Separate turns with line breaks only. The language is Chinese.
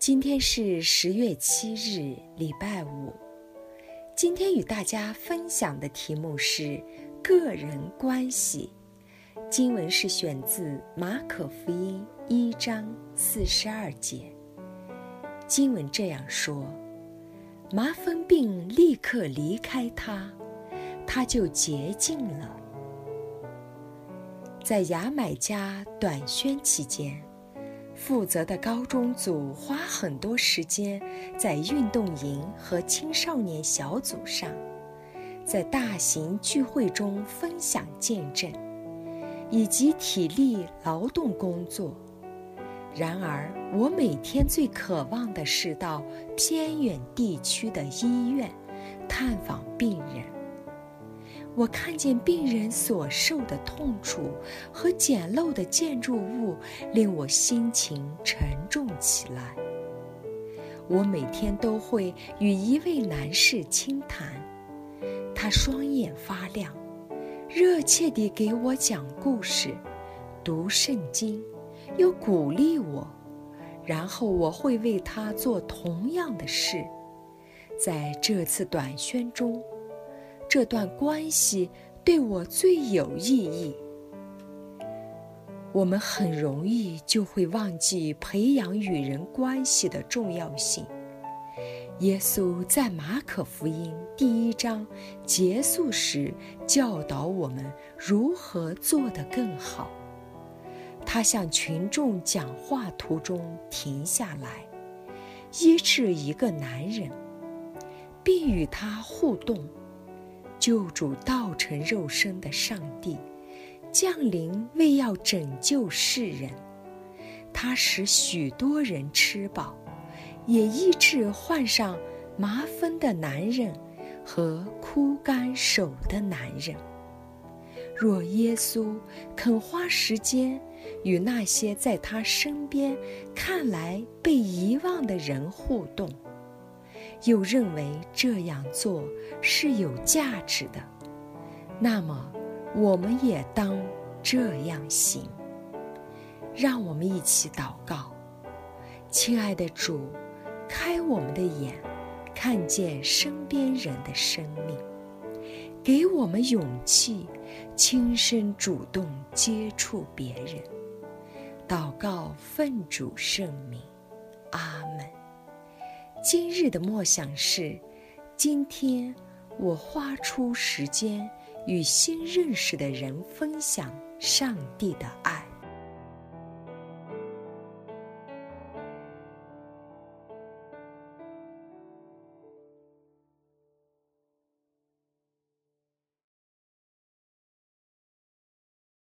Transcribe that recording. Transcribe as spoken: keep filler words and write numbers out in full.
今天是十月七日，礼拜五。今天与大家分享的题目是个人关系。经文是选自马可福音一章四十二节。经文这样说：麻风病立刻离开他，他就洁净了。在牙买加短宣期间，负责的高中组花很多时间在运动营和青少年小组上，在大型聚会中分享见证，以及体力劳动工作。然而，我每天最渴望的是到偏远地区的医院探访病人。我看见病人所受的痛楚和简陋的建筑物，令我心情沉重起来。我每天都会与一位男士倾谈，他双眼发亮，热切地给我讲故事，读圣经，又鼓励我，然后我会为他做同样的事。在这次短宣中，这段关系对我最有意义。我们很容易就会忘记培养与人关系的重要性。耶稣在马可福音第一章结束时教导我们如何做得更好。他向群众讲话途中停下来，医治一个男人，并与他互动。救主道成肉身的上帝降临，为要拯救世人。他使许多人吃饱，也医治患上麻风的男人和枯干手的男人。若耶稣肯花时间与那些在他身边看来被遗忘的人互动，又认为这样做是有价值的，那么我们也当这样行。让我们一起祷告。亲爱的主，开我们的眼，看见身边人的生命，给我们勇气，亲身主动接触别人。祷告奉主圣名，阿们。今日的默想是：今天我花出时间与新认识的人分享上帝的爱。